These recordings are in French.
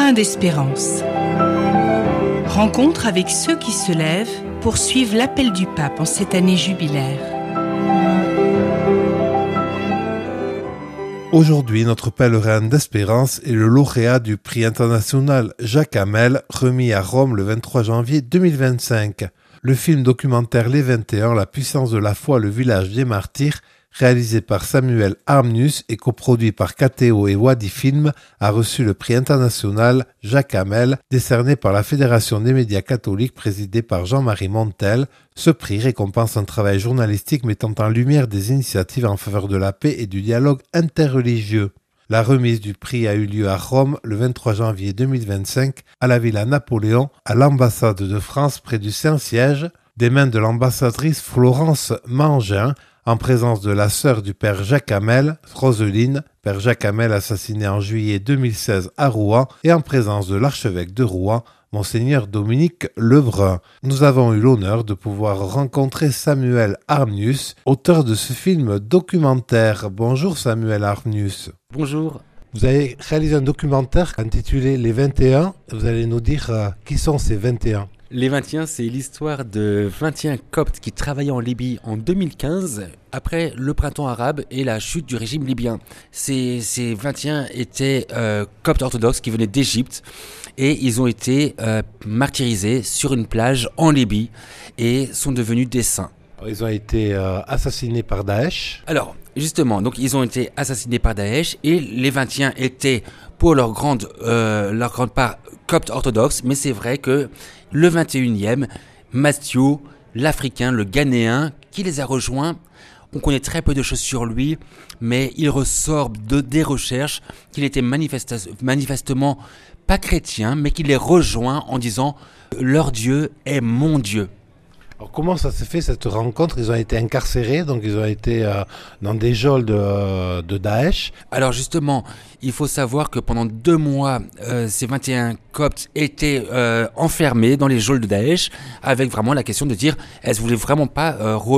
Pèlerin d'espérance. Rencontre avec ceux qui se lèvent pour suivre l'appel du pape en cette année jubilaire. Aujourd'hui, notre pèlerin d'espérance est le lauréat du prix international Jacques Hamel, remis à Rome le 23 janvier 2025. Le film documentaire Les 21, la puissance de la foi, le village des martyrs, réalisé par Samuel Armnius et coproduit par KTO et Wadi Film, a reçu le prix international Jacques Hamel, décerné par la Fédération des médias catholiques présidée par Jean-Marie Montel. Ce prix récompense un travail journalistique mettant en lumière des initiatives en faveur de la paix et du dialogue interreligieux. La remise du prix a eu lieu à Rome le 23 janvier 2025 à la Villa Napoléon, à l'ambassade de France près du Saint-Siège, des mains de l'ambassadrice Florence Mangin, en présence de la sœur du père Jacques Hamel, Roseline, père Jacques Hamel assassiné en juillet 2016 à Rouen, et en présence de l'archevêque de Rouen, Monseigneur Dominique Lebrun. Nous avons eu l'honneur de pouvoir rencontrer Samuel Armnius, auteur de ce film documentaire. Bonjour Samuel Armnius. Bonjour. Vous avez réalisé un documentaire intitulé Les 21. Vous allez nous dire qui sont ces 21. Les 21, c'est l'histoire de 21 coptes qui travaillaient en Libye en 2015, après le printemps arabe et la chute du régime libyen. Ces 21 étaient coptes orthodoxes qui venaient d'Égypte et ils ont été martyrisés sur une plage en Libye et sont devenus des saints. Ils ont été assassinés par Daesh. Alors, justement, donc ils ont été assassinés par Daesh et les 21 étaient pour leur grande part coptes orthodoxes, mais c'est vrai que le 21e, Mathieu, l'Africain, le Ghanéen, qui les a rejoints, on connaît très peu de choses sur lui, mais il ressort des recherches qu'il était manifestement pas chrétien, mais qu'il les rejoint en disant « Leur Dieu est mon Dieu ». Alors comment ça s'est fait cette rencontre ? Ils ont été incarcérés, donc ils ont été dans des geôles de Daesh. Alors justement, il faut savoir que pendant 2 mois, ces 21 coptes étaient enfermés dans les geôles de Daesh, avec vraiment la question de dire, est-ce que vous voulez vraiment pas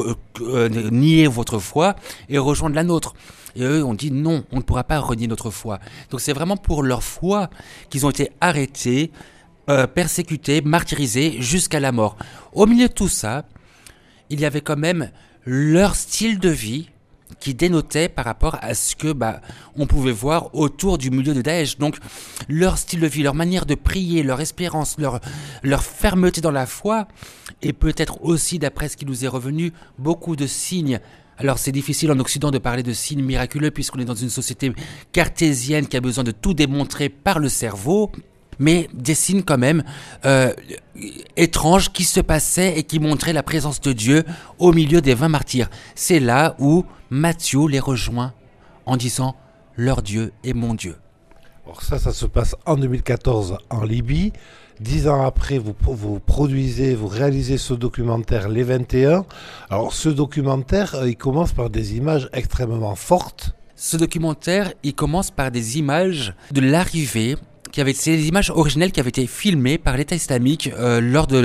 nier votre foi et rejoindre la nôtre ? Et eux ont dit non, on ne pourra pas renier notre foi. Donc c'est vraiment pour leur foi qu'ils ont été arrêtés, persécutés, martyrisés jusqu'à la mort. Au milieu de tout ça, il y avait quand même leur style de vie qui dénotait par rapport à ce que on pouvait voir autour du milieu de Daesh. Donc leur style de vie, leur manière de prier, leur espérance, leur fermeté dans la foi, et peut-être aussi, d'après ce qui nous est revenu, beaucoup de signes. Alors c'est difficile en Occident de parler de signes miraculeux puisqu'on est dans une société cartésienne qui a besoin de tout démontrer par le cerveau, mais des signes quand même étranges qui se passaient et qui montraient la présence de Dieu au milieu des 20 martyrs. C'est là où Matthieu les rejoint en disant « Leur Dieu est mon Dieu ». Alors ça se passe en 2014 en Libye. 10 ans après, vous réalisez ce documentaire Les 21. Alors ce documentaire, il commence par des images extrêmement fortes. Ce documentaire, il commence par des images de l'arrivée. C'est des images originelles qui avaient été filmées par l'État islamique lors de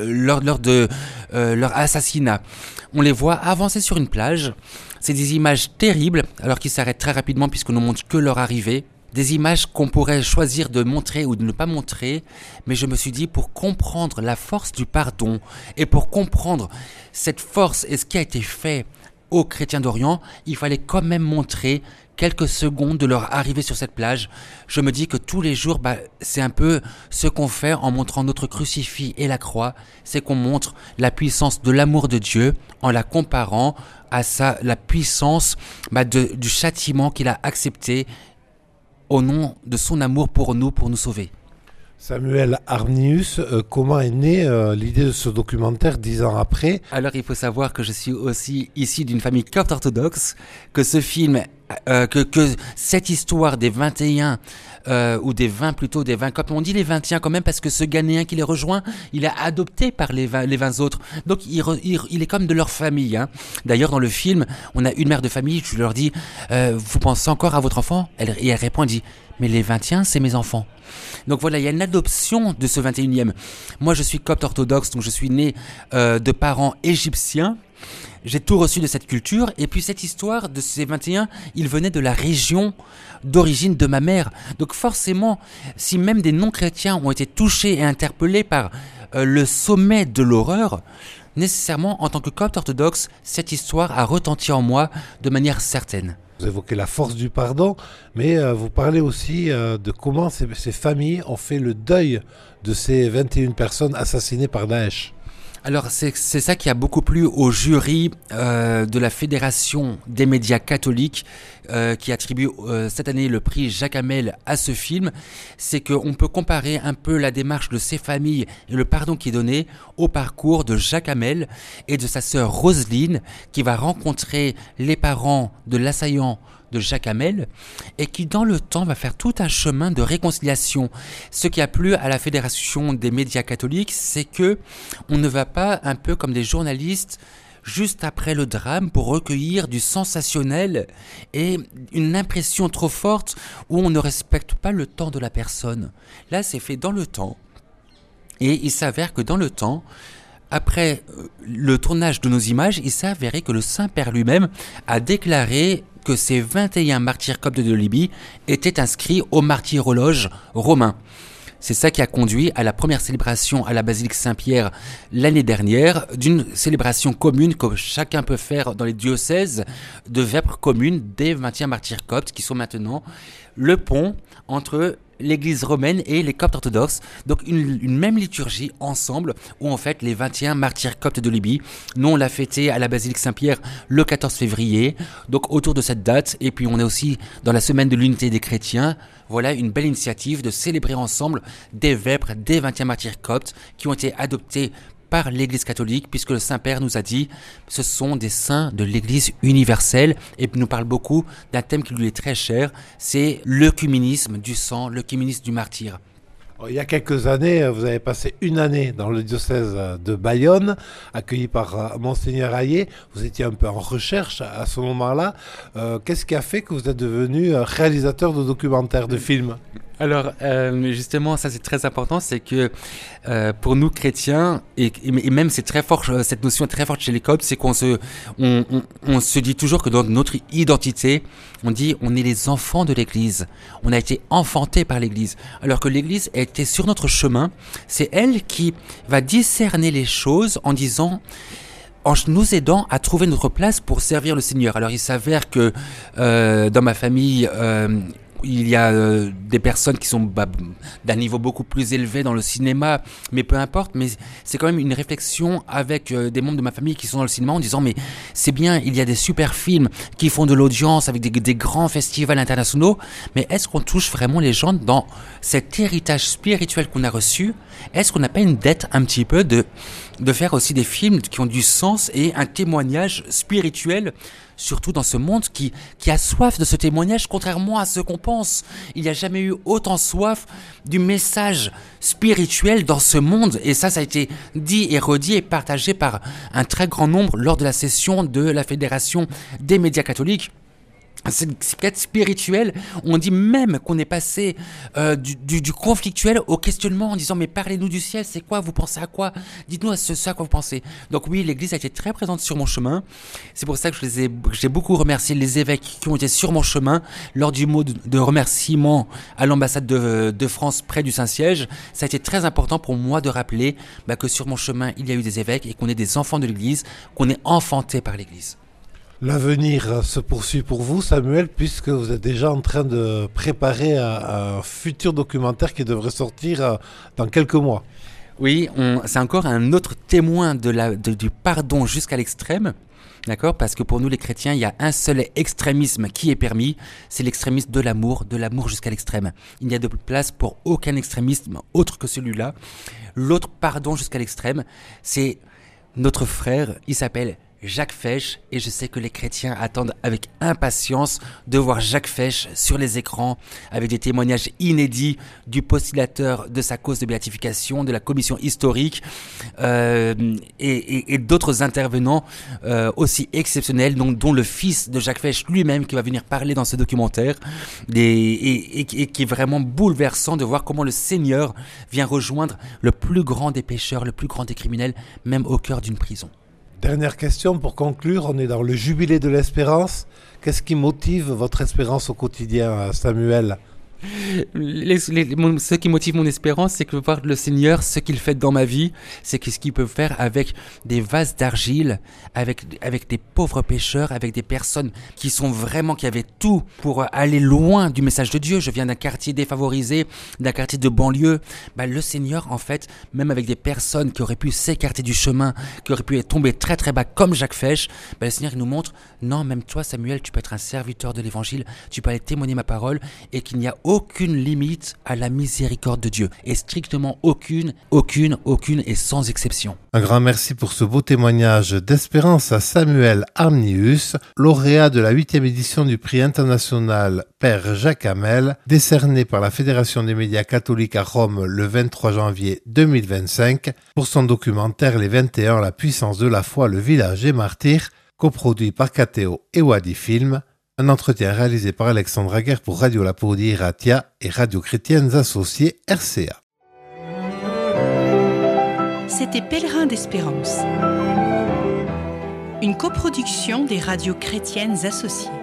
leur assassinat. On les voit avancer sur une plage. C'est des images terribles, alors qu'ils s'arrêtent très rapidement puisqu'on ne montre que leur arrivée. Des images qu'on pourrait choisir de montrer ou de ne pas montrer, mais je me suis dit, pour comprendre la force du pardon et pour comprendre cette force et ce qui a été fait aux chrétiens d'Orient, il fallait quand même montrer quelques secondes de leur arrivée sur cette plage. Je me dis que tous les jours, c'est un peu ce qu'on fait en montrant notre crucifix et la croix, c'est qu'on montre la puissance de l'amour de Dieu en la comparant à la puissance du châtiment qu'il a accepté au nom de son amour pour nous sauver. Samuel Armnius, comment est née l'idée de ce documentaire 10 ans après ? Alors il faut savoir que je suis aussi issu d'une famille copte orthodoxe, que ce film, que cette histoire des 21, ou des 20 plutôt, des 20 coptes, on dit les 21 quand même parce que ce Ghanéen qui les rejoint, il est adopté par les 20 autres, donc il est comme de leur famille. D'ailleurs dans le film, on a une mère de famille, je leur dis, vous pensez encore à votre enfant ? Et elle répond, elle dit, mais les 21 c'est mes enfants. Donc voilà, il y a une adoption de ce 21e. Moi je suis copte orthodoxe, donc je suis né de parents égyptiens. j'ai tout reçu de cette culture. Et puis cette histoire de ces 21, il venait de la région d'origine de ma mère. Donc forcément, si même des non-chrétiens ont été touchés et interpellés par le sommet de l'horreur, nécessairement, en tant que copte orthodoxe, cette histoire a retenti en moi de manière certaine. Vous évoquez la force du pardon, mais vous parlez aussi de comment ces familles ont fait le deuil de ces 21 personnes assassinées par Daesh. Alors c'est ça qui a beaucoup plu au jury de la Fédération des médias catholiques qui attribue cette année le prix Jacques Hamel à ce film. C'est qu'on peut comparer un peu la démarche de ces familles et le pardon qui est donné au parcours de Jacques Hamel et de sa sœur Roselyne qui va rencontrer les parents de l'assaillant de Jacques Hamel et qui dans le temps va faire tout un chemin de réconciliation. Ce qui a plu à la Fédération des médias catholiques, c'est que on ne va pas un peu comme des journalistes juste après le drame pour recueillir du sensationnel et une impression trop forte où on ne respecte pas le temps de la personne. Là, c'est fait dans le temps et il s'avère que dans le temps, après le tournage de nos images, il s'est avéré que le Saint-Père lui-même a déclaré que ces 21 martyrs coptes de Libye étaient inscrits au martyrologe romain. C'est ça qui a conduit à la première célébration à la basilique Saint-Pierre l'année dernière, d'une célébration commune que chacun peut faire dans les diocèses de Vêpres communes des 21 martyrs coptes qui sont maintenant le pont entre l'église romaine et les coptes orthodoxes. Donc une même liturgie ensemble où on fête les 21 martyrs coptes de Libye. Nous on l'a fêté à la basilique Saint-Pierre le 14 février, donc autour de cette date. Et puis on est aussi dans la semaine de l'unité des chrétiens. Voilà une belle initiative de célébrer ensemble des vêpres des 21 martyrs coptes qui ont été adoptés par l'Église catholique, puisque le Saint-Père nous a dit ce sont des saints de l'Église universelle, et nous parle beaucoup d'un thème qui lui est très cher, c'est l'œcuménisme du sang, l'œcuménisme du martyr. Il y a quelques années, vous avez passé une année dans le diocèse de Bayonne, accueilli par Monseigneur Hayet. Vous étiez un peu en recherche à ce moment-là. Qu'est-ce qui a fait que vous êtes devenu réalisateur de documentaires, de films ? Alors, justement, ça c'est très important, c'est que pour nous chrétiens, et même c'est très fort, cette notion est très forte chez les coptes, c'est qu'on se dit toujours que dans notre identité, on dit on est les enfants de l'Église, on a été enfantés par l'Église, alors que l'Église a été sur notre chemin, c'est elle qui va discerner les choses en disant... en nous aidant à trouver notre place pour servir le Seigneur. Alors il s'avère que dans ma famille... il y a des personnes qui sont d'un niveau beaucoup plus élevé dans le cinéma, mais peu importe, mais c'est quand même une réflexion avec des membres de ma famille qui sont dans le cinéma en disant mais c'est bien, il y a des super films qui font de l'audience avec des grands festivals internationaux, mais est-ce qu'on touche vraiment les gens dans cet héritage spirituel qu'on a reçu? Est-ce qu'on n'a pas une dette un petit peu de faire aussi des films qui ont du sens et un témoignage spirituel, surtout dans ce monde qui a soif de ce témoignage, contrairement à ce qu'on pense. Il n'y a jamais eu autant soif du message spirituel dans ce monde. Et ça a été dit et redit et partagé par un très grand nombre lors de la session de la Fédération des médias catholiques. C'est peut-être spirituel, on dit même qu'on est passé du conflictuel au questionnement en disant mais parlez-nous du ciel, c'est quoi, vous pensez à quoi, dites-nous à ce à quoi vous pensez. Donc oui, l'Église a été très présente sur mon chemin, c'est pour ça que j'ai beaucoup remercié les évêques qui ont été sur mon chemin lors du mot de remerciement à l'ambassade de France près du Saint-Siège. Ça a été très important pour moi de rappeler que sur mon chemin il y a eu des évêques et qu'on est des enfants de l'Église, qu'on est enfantés par l'Église. L'avenir se poursuit pour vous, Samuel, puisque vous êtes déjà en train de préparer un futur documentaire qui devrait sortir dans quelques mois. Oui, c'est encore un autre témoin du pardon jusqu'à l'extrême. D'accord ? Parce que pour nous les chrétiens, il y a un seul extrémisme qui est permis, c'est l'extrémisme de l'amour jusqu'à l'extrême. Il n'y a de place pour aucun extrémisme autre que celui-là. L'autre pardon jusqu'à l'extrême, c'est notre frère, il s'appelle Jacques Fesch, et je sais que les chrétiens attendent avec impatience de voir Jacques Fesch sur les écrans avec des témoignages inédits du postulateur de sa cause de béatification, de la commission historique et d'autres intervenants aussi exceptionnels, dont le fils de Jacques Fesch lui-même qui va venir parler dans ce documentaire et qui est vraiment bouleversant de voir comment le Seigneur vient rejoindre le plus grand des pécheurs, le plus grand des criminels, même au cœur d'une prison. Dernière question pour conclure, on est dans le jubilé de l'espérance. Qu'est-ce qui motive votre espérance au quotidien, Samuel ? Ce qui motive mon espérance, c'est que voir le Seigneur, ce qu'il fait dans ma vie, c'est ce qu'il peut faire avec des vases d'argile, avec des pauvres pécheurs, avec des personnes qui avaient tout pour aller loin du message de Dieu. Je viens d'un quartier défavorisé, d'un quartier de banlieue. Le Seigneur, en fait, même avec des personnes qui auraient pu s'écarter du chemin, qui auraient pu tomber très très bas comme Jacques Fesch, le Seigneur il nous montre, non, même toi Samuel, tu peux être un serviteur de l'évangile, tu peux aller témoigner ma parole, et qu'il n'y a aucune limite à la miséricorde de Dieu, et strictement aucune et sans exception. Un grand merci pour ce beau témoignage d'espérance à Samuel Arminius, lauréat de la 8e édition du prix international Père Jacques Hamel, décerné par la Fédération des médias catholiques à Rome le 23 janvier 2025 pour son documentaire Les 21, la puissance de la foi, le village des martyrs, coproduit par Catéo et Wadi Film. Un entretien réalisé par Alexandre Aguerre pour Radio Lapodie Iratia et Radio Chrétiennes Associées RCA. C'était Pèlerin d'Espérance, une coproduction des radios chrétiennes associées.